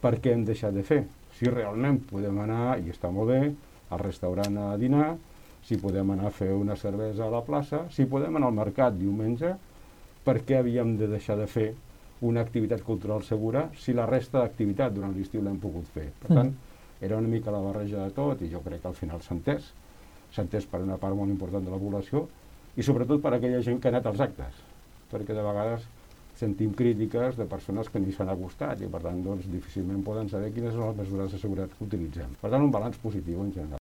per què hem deixat de fer. Si realment podem anar, i està molt bé, al restaurant a dinar, si podem anar a fer una cervesa a la plaça, si podem anar al mercat diumenge, per què havíem de deixar de fer una activitat cultural segura si la resta d'activitat durant l'estiu l'hem pogut fer. Per tant, era una mica la barreja de tot i jo crec que al final s'ha entès per una part molt important de la població i sobretot per aquella gent que ha anat als actes, perquè de vegades sentim crítiques de persones que ni s'han acostat i per tant doncs, difícilment poden saber quines són les mesures de seguretat que utilitzem. Per tant, un balanç positiu en general.